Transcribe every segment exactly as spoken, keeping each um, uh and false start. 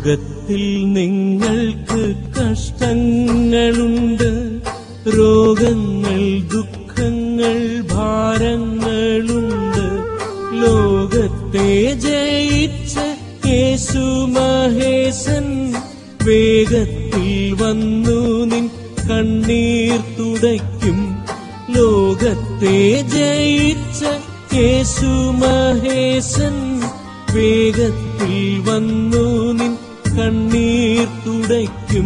ലോകത്തിൽ നിങ്ങൾക്ക് കഷ്ടങ്ങളുണ്ട്, രോഗങ്ങൾ, ദുഃഖങ്ങൾ, ഭാരങ്ങളുണ്ട്. ലോകത്തെ ജയിച്ച യേശു മഹേശൻ വേഗത്തിൽ വന്നു നിൻ കണ്ണീർ തുടയ്ക്കും. ലോകത്തെ ജയിച്ച യേശു മഹേശൻ വേഗത്തിൽ വന്നു നിൻ കണ്ണീർ തുടയ്ക്കും.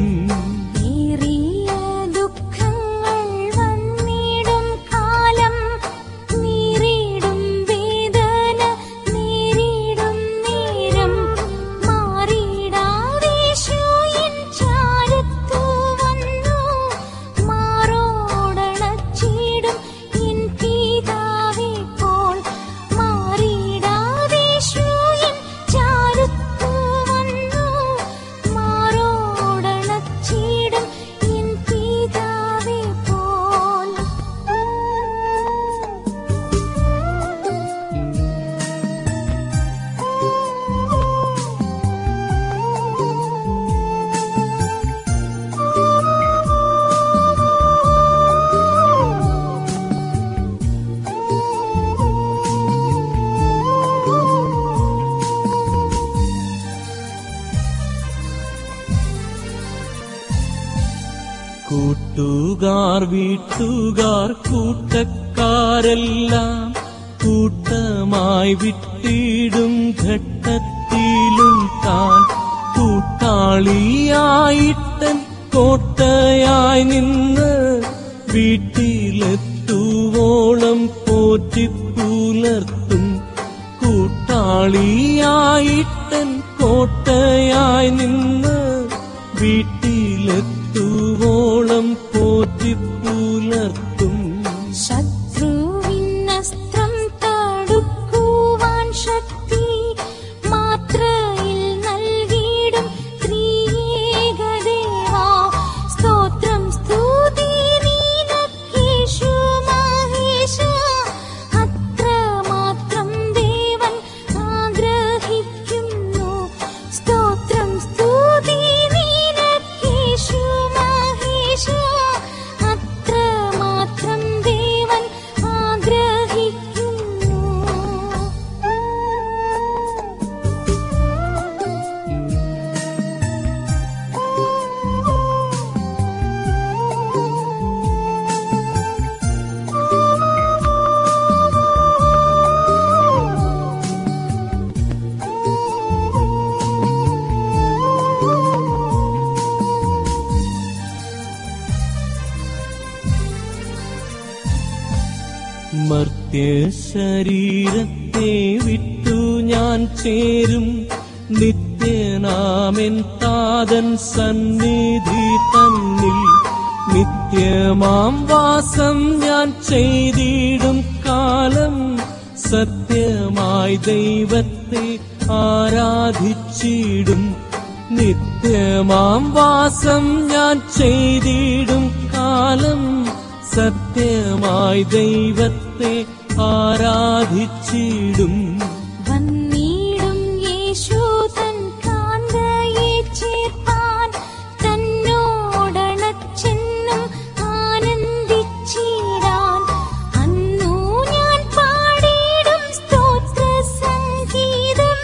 കൂട്ടുകാർ, വീട്ടുകാർ, കൂട്ടക്കാരെല്ലാം കൂട്ടമായി വിട്ടിടും ഘട്ടത്തിലും താൻ കൂട്ടാളിയായിട്ടൻ കോട്ടയായി നിന്ന് വീട്ടിലെത്തുവോളം പോറ്റിപ്പുലർത്തും. കൂട്ടാളിയായിട്ടൻ കോട്ടയായി നിന്ന് വീട്ടിലെത്തുവോളം പോറ്റിപ്പുലർത്തും. ശത്രുവിനസ്ത്രം തടുക്കുവാൻ ശക്തി മാത്രയിൽ നൽകിയിടും ത്രിയേകദേവാ. സ്തോത്രം, സ്തുതി നിനക്കേശു മഹേശ. അത്രമാത്രം ദേവൻ ആഗ്രഹിക്കുന്നു. സ്തോത്രം, സ്തുതി നിനക്കേശു മഹേശ. അത്രമാത്രം ദേവൻ ആഗ്രഹിക്കുന്നു. മർത്യശരീരത്തെ വിട്ടു ഞാൻ ചേരും നിത്യനാമെൻ താതൻ സന്നിധി തന്നിൽ. നിത്യമാം വാസം ഞാൻ ചെയ്തിടും കാലം സത്യമായി ദൈവത്തെ ആരാധിച്ചിടും. നിത്യമാം വാസം ഞാൻ ചെയ്തിടും കാലം സത്യമായി ദൈവത്തെ ആരാധിച്ചിടും. വന്നിടും യേശു തൻ കാന്തയെ ചേർപ്പാൻ തന്നോടണച്ചെന്നും ആനന്ദിച്ചിടാൻ. അന്നു ഞാൻ പാടിടും സ്തോത്ര സംഗീതം.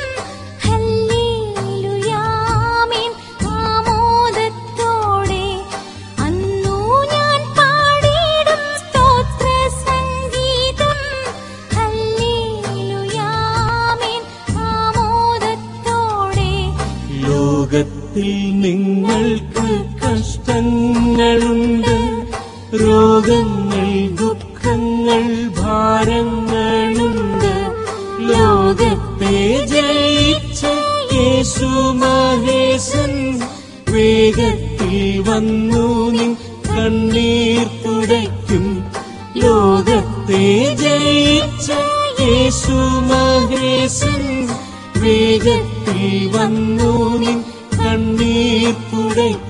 ഹല്ലേലൂയാമേൻ ആമോദത്തോടെ. അന്നു ഞാൻ പാടിടും സ്തോത്ര സംഗീതം. ഹല്ലേലൂയാമേൻ ആമോദത്തോടെ. ലോകത്തിൽ നിങ്ങൾക്ക് കഷ്ടങ്ങളുണ്ട്, രോഗങ്ങൾ, ദുഃഖങ്ങൾ, ഭാരങ്ങളുണ്ട്. ലോകത്തെ ജയിച്ച യേശു മഹേശൻ വേഗത്തിൽ വന്നു നിൻ കണ്ണീർ തുടയ്ക്കും. ലോകത്തെ ജയിച്ച യേശു മഹേശൻ വേഗത്തിൽ വന്നു നിൻ കണ്ണീർ തുടയ്ക്കും.